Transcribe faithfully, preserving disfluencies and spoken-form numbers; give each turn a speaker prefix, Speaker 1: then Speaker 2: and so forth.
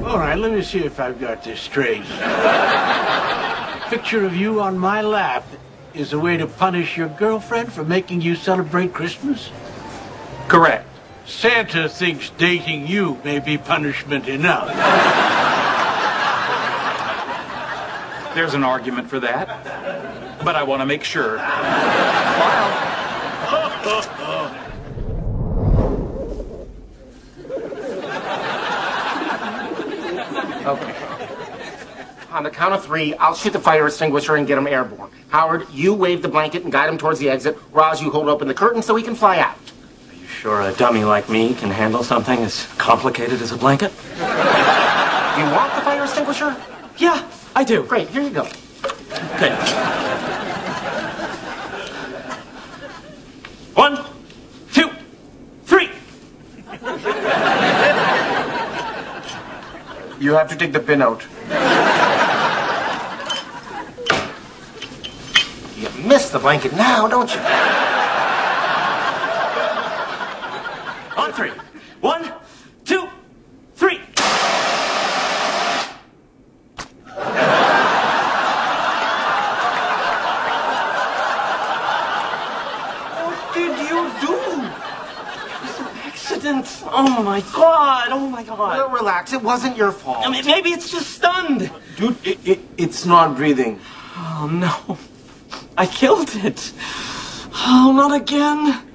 Speaker 1: All right, let me see if I've got this straight. Picture of you on my lap is a way to punish your girlfriend for making you celebrate Christmas?
Speaker 2: Correct.
Speaker 1: Santa thinks dating you may be punishment enough.
Speaker 2: There's an argument for that, but I want to make sure. Smile.
Speaker 3: Okay. On the count of three, I'll shoot the fire extinguisher and get him airborne. Howard, you wave the blanket and guide him towards the exit. Roz, you hold open the curtain so he can fly out.
Speaker 4: Are you sure a dummy like me can handle something as complicated as a blanket?
Speaker 3: Do you want the fire extinguisher?
Speaker 4: Yeah, I do.
Speaker 3: Great, here you go.
Speaker 4: Okay. One, two, three.
Speaker 3: You have to take the pin out. You miss the blanket now, don't you?
Speaker 4: On three. One, two, three.
Speaker 3: What did you do?
Speaker 4: Accident. Oh my god. Oh my god.
Speaker 3: Well, relax. It wasn't your fault.
Speaker 4: I mean, maybe it's just stunned.
Speaker 3: Dude, it, it, it's not breathing.
Speaker 4: Oh no. I killed it. Oh, not again.